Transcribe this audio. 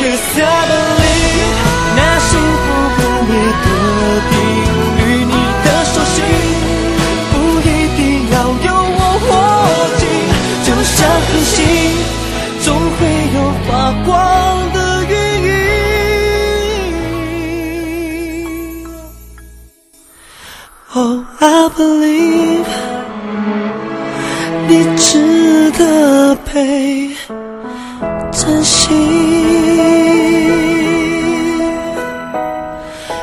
Cause I believe 那幸福不灭的定律，你的手心不一定要有我握紧，就像恒星总会有发光的原因。 Oh I believe 你值得被